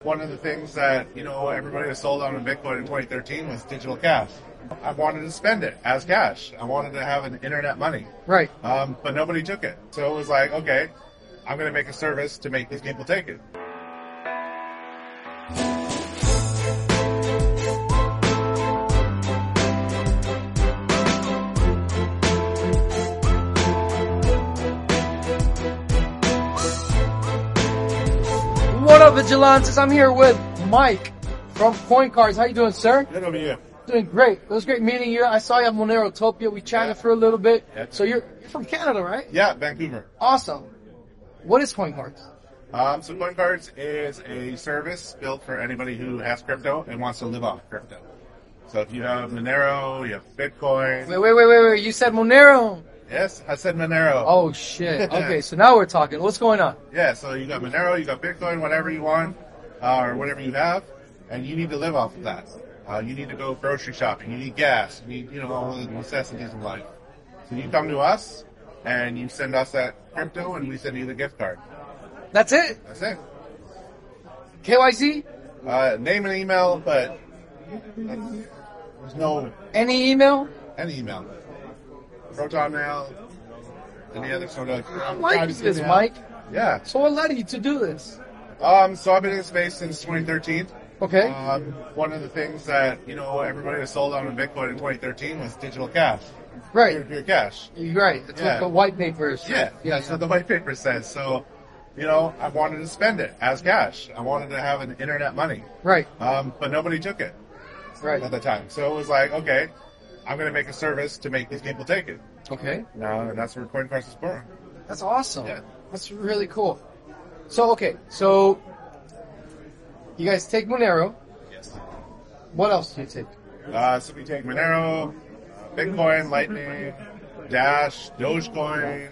one of the things that, everybody was sold on in Bitcoin in 2013 was digital cash. I wanted to spend it as cash. I wanted to have an internet money. Right. But nobody took it. So it was like, okay, I'm going to make a service to make these people take it. What up, Vigilantes? I'm here with Mike from CoinCards. How you doing, sir? Good over you. Doing great. It was great meeting you. I saw you at Monerotopia. We chatted for a little bit. Yeah. So you're from Canada, right? Yeah, Vancouver. Awesome. What is CoinCards? So CoinCards is a service built for anybody who has crypto and wants to live off crypto. So if you have Monero, you have Bitcoin. Wait. You said Monero. Yes, I said Monero. Oh, shit. Okay, so now we're talking. What's going on? Yeah, so you got Monero, you got Bitcoin, whatever you want, or whatever you have, and you need to live off of that. You need to go grocery shopping, you need gas, you need, all the necessities of life. So you come to us, and you send us that crypto, and we send you the gift card. That's it? That's it. KYC? Name and email, but there's no... Any email? Any email. Proton Mail, any other sort of... I like this, email. Mike. Yeah. So what led you to do this? So I've been in the space since 2013. Okay. One of the things that, everybody was sold on in Bitcoin in 2013 was digital cash. Right. Your cash. You're right. That's Yeah. what the white paper is. Yeah. That's what the white paper says. So, I wanted to spend it as cash. I wanted to have an internet money. Right. But nobody took it Right. at the time. So it was like, okay, I'm going to make a service to make these people take it. Okay. And that's where CoinCards is born. That's awesome. Yeah. That's really cool. So, so you guys take Monero. Yes. What else do you take? So we take Monero, Bitcoin, Lightning, Dash, Dogecoin,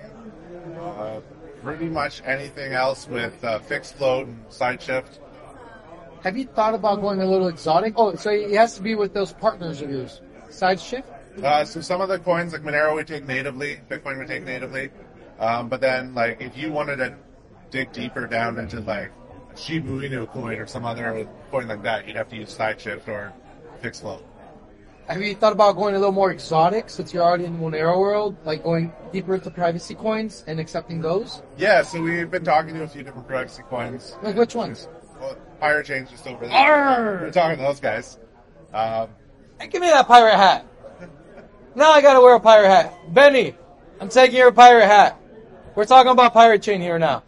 pretty much anything else with fixed float and side shift. Have you thought about going a little exotic? Oh, so it has to be with those partners of yours. Side shift? So some of the coins, like Monero, we take natively, Bitcoin we take natively. But then, if you wanted to dig deeper down into, Shiba Inu coin or some other coin like that, you'd have to use side shift or fixed float. Have you thought about going a little more exotic since you're already in the Monero world? Like going deeper into privacy coins and accepting those? Yeah, so we've been talking to a few different privacy coins. Like which ones? Well, Pirate Chain's just over there. Arr! We're talking to those guys. Hey, give me that pirate hat. Now I gotta wear a pirate hat. Benny, I'm taking your pirate hat. We're talking about Pirate Chain here now.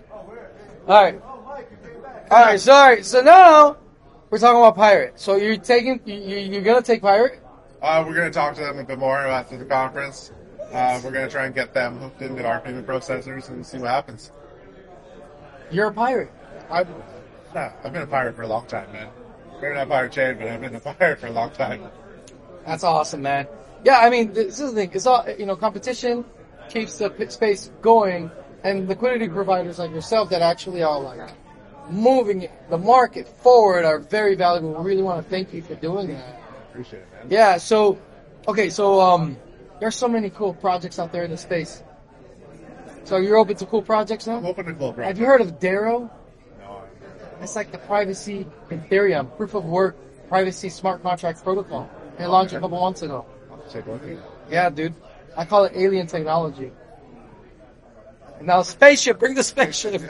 Alright, sorry. So now, we're talking about Pirate. So you're gonna take Pirate? We're going to talk to them a bit more after the conference. We're going to try and get them hooked into our payment processors and see what happens. You're a pirate. I've been a pirate for a long time, man. Maybe not Pirate Chain, but I've been a pirate for a long time. That's awesome, man. Yeah, I mean, this is the thing. It's all, competition keeps the space going, and liquidity providers like yourself that actually are moving the market forward are very valuable. We really want to thank you for doing that. Appreciate it, man. Yeah, so there's so many cool projects out there in the space. So you're open to cool projects now? I'm open to cool projects. Have you heard of Darrow? No. It's like the privacy Ethereum, proof of work, privacy smart contract protocol. It launched a couple months ago. I'll take a look at it. Yeah, dude. I call it alien technology. And now spaceship, bring the spaceship.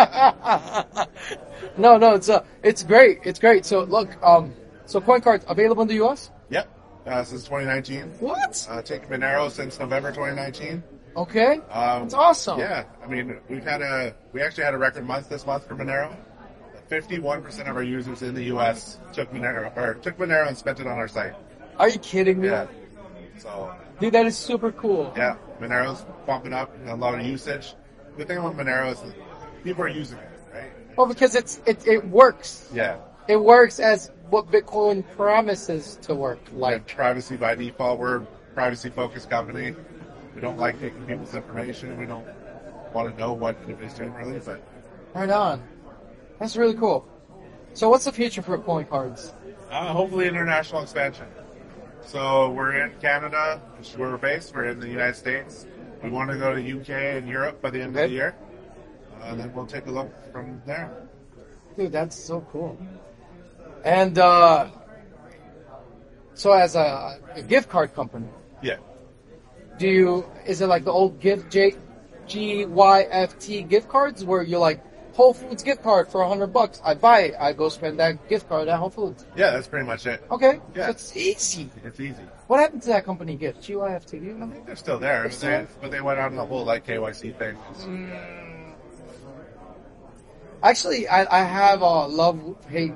No, it's great. It's great. So look, so CoinCards available in the US? Yep. Since 2019. What? Taking Monero since November 2019. Okay. That's awesome. Yeah. I mean, we actually had a record month this month for Monero. 51% of our users in the US took Monero and spent it on our site. Are you kidding me? Yeah. So. Dude, that is super cool. Yeah. Monero's bumping up, a lot of usage. The thing about Monero is that people are using it, right? Well, because it works. Yeah. It works as what Bitcoin promises to work like. Privacy by default. We're a privacy-focused company. We don't like taking people's information. We don't want to know what anybody's doing, really. But right on. That's really cool. So what's the future for CoinCards? Hopefully international expansion. So we're in Canada, which is where we're based. We're in the United States. We want to go to UK and Europe by the end of the year. And then we'll take a look from there. Dude, that's so cool. And so as a gift card company, Yeah. is it like the old GYFT gift cards where you're like, Whole Foods gift card for $100. I buy it. I go spend that gift card at Whole Foods. Yeah, that's pretty much it. Okay. Yeah. So it's easy. It's easy. What happened to that company gift? GYFT, do you I know? think they're still there, but they went on the whole like KYC thing. Actually, I have a love-hate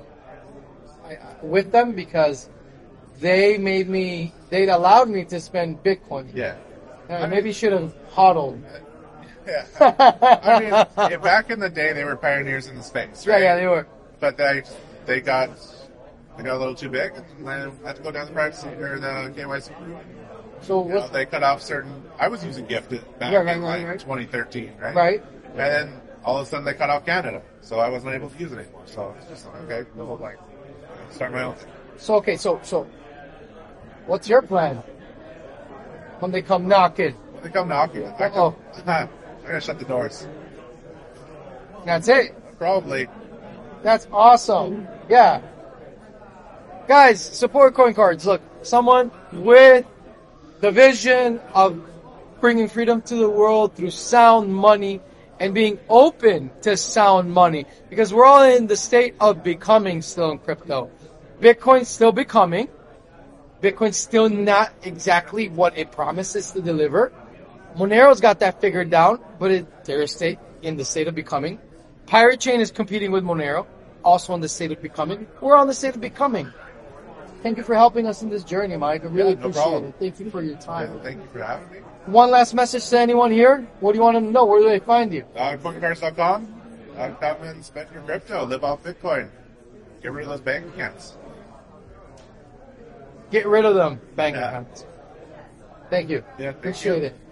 with them because they'd allowed me to spend Bitcoin. Yeah. Maybe should have hodled. Yeah. I mean, back in the day, they were pioneers in the space, right? Yeah, they were. But they got a little too big, and they had to go down the privacy or the KYC. So They cut off certain. I was using Gifted back in 2013, right? Right. And then all of a sudden they cut off Canada, so I wasn't able to use it anymore. So it's just like, okay, we'll start my own thing. So what's your plan when they come knocking? When they come knocking, I'm gonna shut the doors. That's it. Probably. That's awesome. Yeah. Guys, support Coin Cards. Look, someone with the vision of bringing freedom to the world through sound money and being open to sound money. Because we're all in the state of becoming still in crypto. Bitcoin's still becoming. Bitcoin's still not exactly what it promises to deliver. Monero's got that figured down, but they're in the state of becoming. Pirate Chain is competing with Monero, also in the state of becoming. We're on the state of becoming. Thank you for helping us in this journey, Mike. I really appreciate it. Thank you for your time. Yeah, thank you for having me. One last message to anyone here. What do you want them to know? Where do they find you? CoinCards.com. Come and spend your crypto. Live off Bitcoin. Get rid of those bank accounts. Get rid of them, bank accounts. Thank you. Yeah, thank Appreciate you. it.